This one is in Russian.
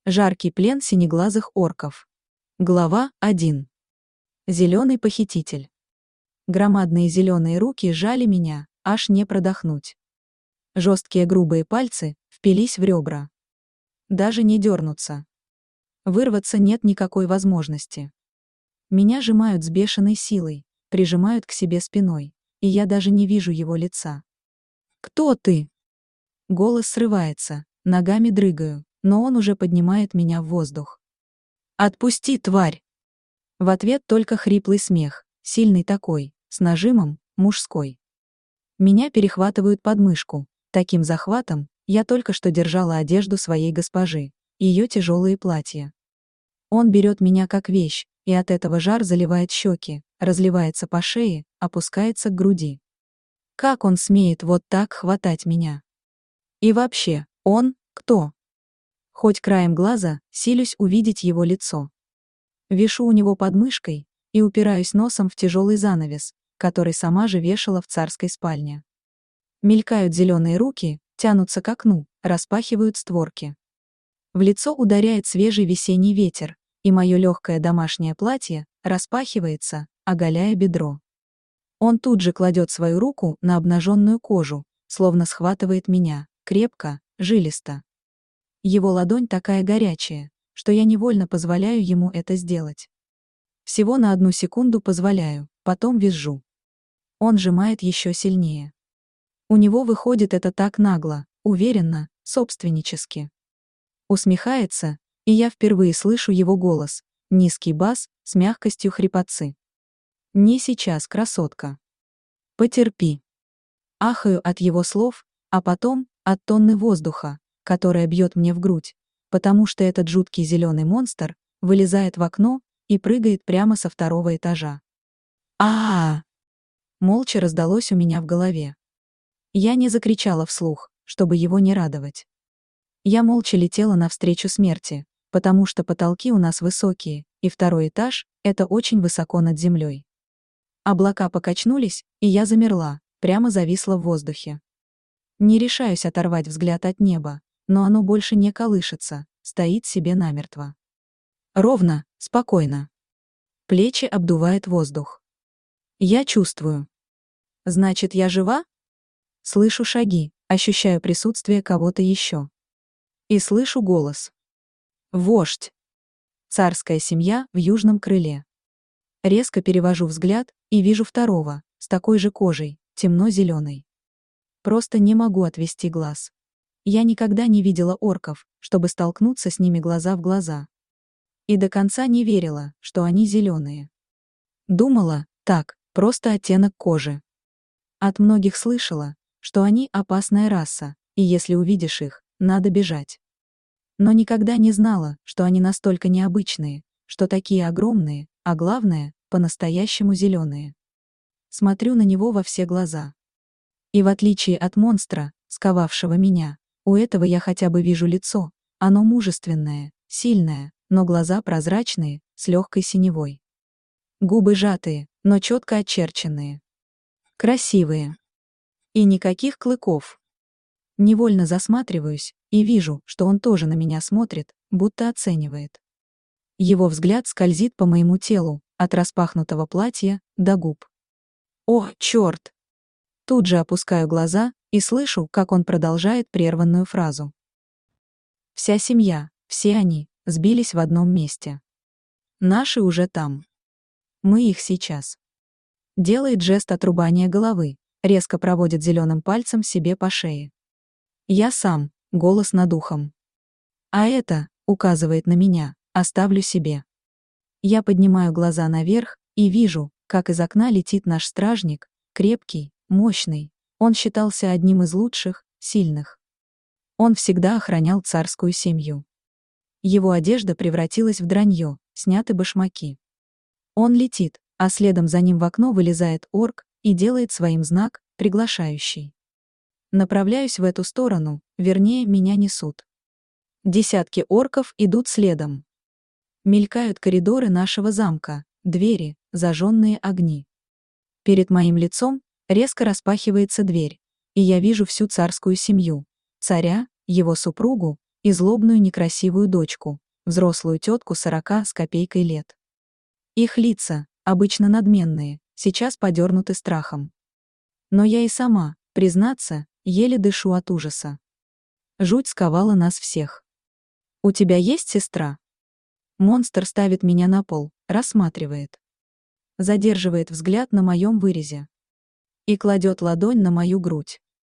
Жаркий плен синеглазых орков. Глава 1. Зеленый похититель. Громадные зеленые руки сжали меня, аж не продохнуть. Жесткие грубые пальцы впились в ребра. Даже не дернуться. Вырваться нет никакой возможности. Меня сжимают с бешеной силой, прижимают к себе спиной, и я даже не вижу его лица. «Кто ты?» Голос срывается, ногами дрыгаю, но он уже поднимает меня в воздух. «Отпусти, тварь!» В ответ только хриплый смех, сильный такой, с нажимом, мужской. Меня перехватывают под мышку. Таким захватом я только что держала одежду своей госпожи, ее тяжелые платья. Он берет меня как вещь, и от этого жар заливает щеки, разливается по шее, опускается к груди. Как он смеет вот так хватать меня? И вообще, он кто? Хоть краем глаза силюсь увидеть его лицо. Вишу у него под мышкой и упираюсь носом в тяжелый занавес, который сама же вешала в царской спальне. Мелькают зеленые руки, тянутся к окну, распахивают створки. В лицо ударяет свежий весенний ветер, и мое легкое домашнее платье распахивается, оголяя бедро. Он тут же кладет свою руку на обнаженную кожу, словно схватывает меня, крепко, жилисто. Его ладонь такая горячая, что я невольно позволяю ему это сделать. Всего на 1 секунду позволяю, потом визжу. Он сжимает еще сильнее. У него выходит это так нагло, уверенно, собственнически. Усмехается, и я впервые слышу его голос, низкий бас с мягкостью хрипотцы. «Не сейчас, красотка. Потерпи». Ахаю от его слов, а потом от тонны воздуха, которая бьет мне в грудь, потому что этот жуткий зеленый монстр вылезает в окно и прыгает прямо со 2-го этажа. А-а-а! Молча раздалось у меня в голове. Я не закричала вслух, чтобы его не радовать. Я молча летела навстречу смерти, потому что потолки у нас высокие, и 2-й этаж — это очень высоко над землей. Облака покачнулись, и я замерла, прямо зависла в воздухе. Не решаюсь оторвать взгляд от неба, но оно больше не колышется, стоит себе намертво. Ровно, спокойно. Плечи обдувает воздух. Я чувствую. Значит, я жива? Слышу шаги, ощущаю присутствие кого-то еще. И слышу голос. Вождь. Царская семья в южном крыле. Резко перевожу взгляд и вижу 2-го, с такой же кожей, темно-зеленой. Просто не могу отвести глаз. Я никогда не видела орков, чтобы столкнуться с ними глаза в глаза. И до конца не верила, что они зеленые. Думала, так, просто оттенок кожи. От многих слышала, что они опасная раса, и если увидишь их, надо бежать. Но никогда не знала, что они настолько необычные, что такие огромные, а главное, по-настоящему зеленые. Смотрю на него во все глаза. И в отличие от монстра, сковавшего меня, у этого я хотя бы вижу лицо, оно мужественное, сильное, но глаза прозрачные, с легкой синевой. Губы сжатые, но четко очерченные. Красивые. И никаких клыков. Невольно засматриваюсь и вижу, что он тоже на меня смотрит, будто оценивает. Его взгляд скользит по моему телу, от распахнутого платья до губ. О, черт! Тут же опускаю глаза и слышу, как он продолжает прерванную фразу. Вся семья, все они, сбились в одном месте. Наши уже там. Мы их сейчас. Делает жест отрубания головы, резко проводит зеленым пальцем себе по шее. Я сам, голос над ухом. А это, указывает на меня, оставлю себе. Я поднимаю глаза наверх и вижу, как из окна летит наш стражник, крепкий, мощный. Он считался одним из лучших, сильных. Он всегда охранял царскую семью. Его одежда превратилась в дранье, сняты башмаки. Он летит, а следом за ним в окно вылезает орк и делает своим знак, приглашающий. Направляюсь в эту сторону, вернее, меня несут. Десятки орков идут следом. Мелькают коридоры нашего замка, двери, зажженные огни. Перед моим лицом резко распахивается дверь, и я вижу всю царскую семью, царя, его супругу, и злобную некрасивую дочку, взрослую тетку 40 с копейкой лет. Их лица, обычно надменные, сейчас подернуты страхом. Но я и сама, признаться, еле дышу от ужаса. Жуть сковала нас всех. «У тебя есть сестра?» Монстр ставит меня на пол, рассматривает. Задерживает взгляд на моем вырезе. И кладет ладонь на мою грудь.